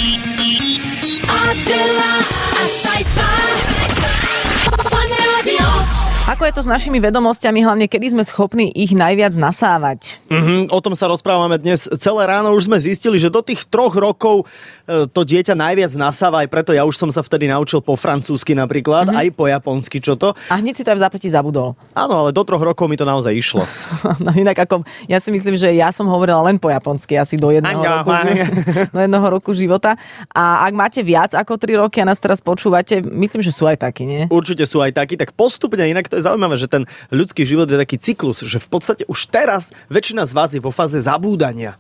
Adela a Saifa. Ako je to s našimi vedomosťami, hlavne kedy sme schopní ich najviac nasávať? O tom sa rozprávame dnes celé ráno. Už sme zistili, že do tých 3 rokov to dieťa najviac nasáva, aj preto ja už som sa vtedy naučil po francúzsky napríklad, aj po japonsky, čo to. A hneď si to aj v zápätí zabudol. Áno, ale do 3 rokov mi to naozaj išlo. No inak ako, ja si myslím, že ja som hovorila len po japonsky asi do jedného roku života. A ak máte viac ako 3 roky a nás teraz počúvate, myslím, že sú aj takí, nie? Určite sú aj takí, tak postupne, inak to je zaujímavé, že ten ľudský život je taký cyklus, že v podstate už teraz väčšina z vás je vo fáze zabúdania.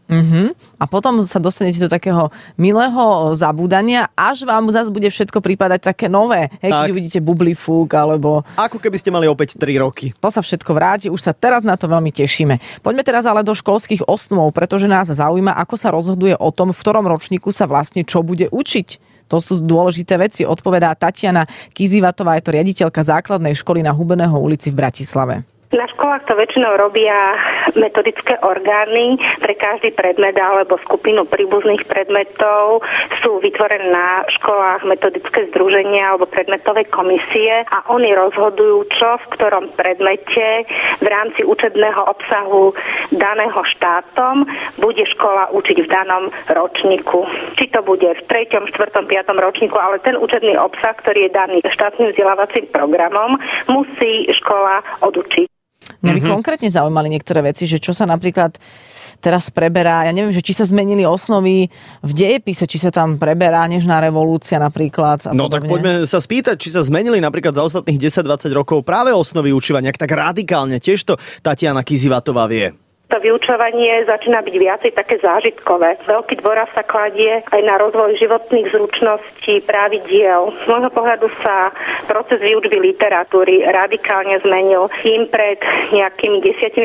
A potom sa dostanete do takého milého zabúdania, až vám zase bude všetko prípadať také nové. Hej, keď uvidíte bublifúk, alebo... Ako keby ste mali opäť 3 roky. To sa všetko vráti, už sa teraz na to veľmi tešíme. Poďme teraz ale do školských osnov, pretože nás zaujíma, ako sa rozhoduje o tom, v ktorom ročníku sa vlastne čo bude učiť. To sú dôležité veci, odpovedá Tatiana Kizivatová, je to riaditeľka základnej školy na Hubeného ulici v Bratislave. Na školách to väčšinou robia metodické orgány. Pre každý predmet alebo skupinu príbuzných predmetov sú vytvorené na školách metodické združenia alebo predmetové komisie a oni rozhodujú, čo v ktorom predmete v rámci učebného obsahu daného štátom bude škola učiť v danom ročníku. Či to bude v 3., 4., 5. ročníku, ale ten učebný obsah, ktorý je daný štátnym vzdelávacím programom, musí škola odučiť. Mňa by konkrétne zaujímali niektoré veci, že čo sa napríklad teraz preberá, ja neviem, že či sa zmenili osnovy v dejepise, či sa tam preberá nežná revolúcia napríklad. No tak poďme sa spýtať, či sa zmenili napríklad za ostatných 10-20 rokov práve osnovy učívania tak radikálne. Tiež to Tatiana Kizivatová vie. To vyučovanie začína byť viacej také zážitkové. Veľký dôraz sa kladie aj na rozvoj životných zručností, pravidiel. Z môjho pohľadu sa proces výučby literatúry radikálne zmenil. Tým pred nejakými 10-15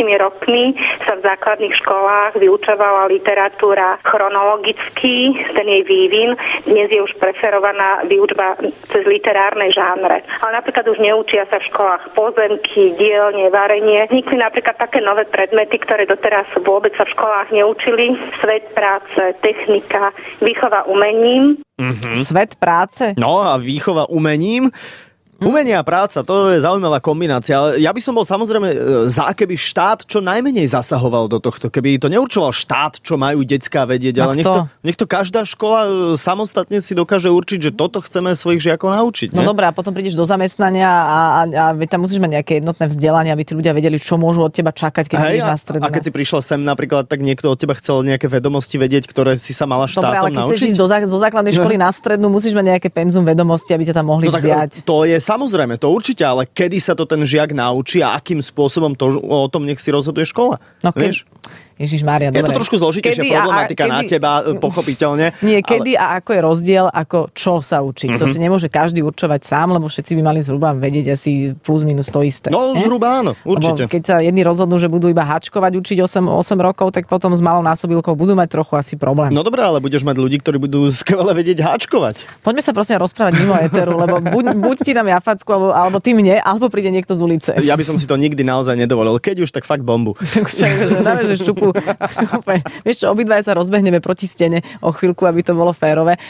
rokmi sa v základných školách vyučovala literatúra chronologicky, ten jej vývin. Dnes je už preferovaná výučba cez literárne žánre. Ale napríklad už neučia sa v školách pozemky, dielne, varenie. Vznikli napríklad také nové predmety, ktoré doteraz vôbec sa v školách neučili. Svet práce, technika, výchova umením. Svet práce? No a výchova umením. Umenie a práca, to je zaujímavá kombinácia. Ale ja by som bol samozrejme za, keby štát čo najmenej zasahoval do tohto. Keby to neurčoval štát, čo majú decká vedieť. Ale nech to každá škola samostatne si dokáže určiť, že toto chceme svojich žiakov naučiť. No dobré, a potom prídeš do zamestnania a tam musíš mať nejaké jednotné vzdelanie, aby tí ľudia vedeli, čo môžu od teba čakať, keď ideš na strednú. A keď si prišla sem napríklad, tak niekto od teba chcel nejaké vedomosti vedieť, ktoré si sa mala štátom naučiť. Dobre, ale keď chceš ísť do základnej školy na strednú, musíš mať nejaké penzum vedomostí, aby ťa tam mohli vziať. To je samozrejme, to určite, ale kedy sa to ten žiak naučí a akým spôsobom o tom nech si rozhoduje škola? No, vieš? Ježišmária, dobre. Je to trošku zložitejšia problematika na teba, pochopiteľne. Nie, kedy a ako je rozdiel, ako čo sa učiť. To si nemôže každý určovať sám, lebo všetci by mali zhruba vedieť asi plus minus to isté. No, zhruba áno, určite. Lebo keď sa jedni rozhodnú, že budú iba háčkovať učiť 8 rokov, tak potom s malou násobilkou budú mať trochu asi problém. No dobré, ale budeš mať ľudí, ktorí budú skvele vedieť háčkovať. Poďme sa prosím rozprávať mimo éteru, lebo buď ti dám ja facku, alebo ty mne, alebo príde niekto z ulice. Ja by som si to nikdy naozaj nedovolil. Keď už, tak fakt bombu. Vieš čo, obidvaja sa rozbehneme proti stene o chvíľku, aby to bolo férové.